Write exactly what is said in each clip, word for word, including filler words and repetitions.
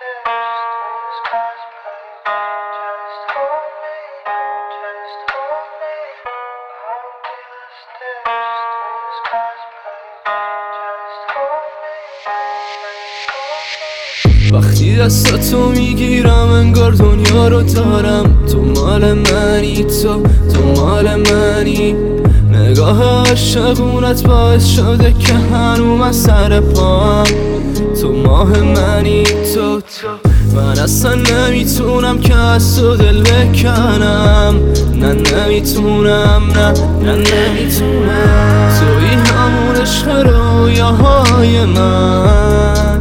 وقتی دستاتو میگیرم انگار دنیا رو دارم. تو مال منی، تو تو مال منی. نگاه عاشقونت باعث شده که هنوز من سر پام. تو ماه منی، تو تو من اصلا نمیتونم که از تو دل بکنم. نه نمیتونم، نه نه نمیتونم. توی همون عشق رویاهای من،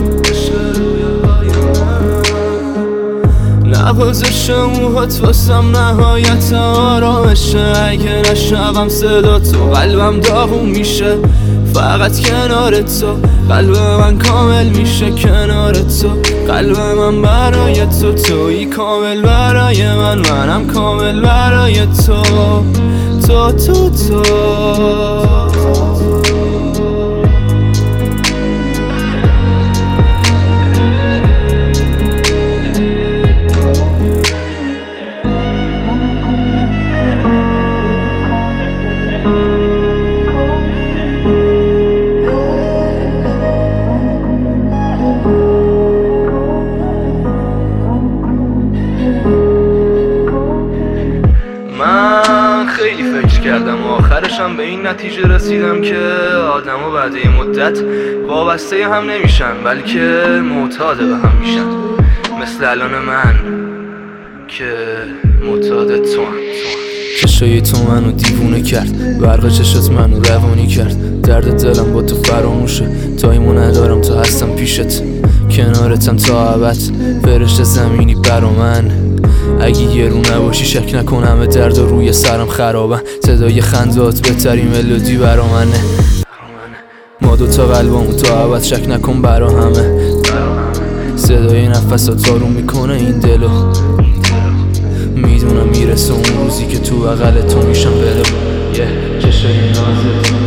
نوازش موهات واسم نهایت آرامشه. اگه نشنوم صدا تو قلبم داغون میشه. فقط کنار تو قلب من کامل میشه. کنار تو قلب من برای تو. تویی کامل برای من، منم کامل برای تو. تو تو تو من خیلی فکر کردم و آخرشم به این نتیجه رسیدم که آدم ها بعد یه مدت وابسته هم نمیشن، بلکه معتاد به هم میشن. مثل الان من که معتاد تو هم. چشای تو منو دیوونه کرد، برق چشات منو روانی کرد. درد دلم با تو فراموشه، تایمو ندارم تا هستم پیشت. کنارتم تا ابد، فرشته زمینی برا من. اگه یه رو نباشی شک نکن همه درد و روی سرم خرابن. صدای خندات بهترین ملودی برا منه. ما دوتا قلبامو تا ابد شک نکن برا همه. صدای نفسات آروم میکنه این دلو. میدونم میرسه اون روزی که تو بغل تو میشم بلو. یه چشای نازت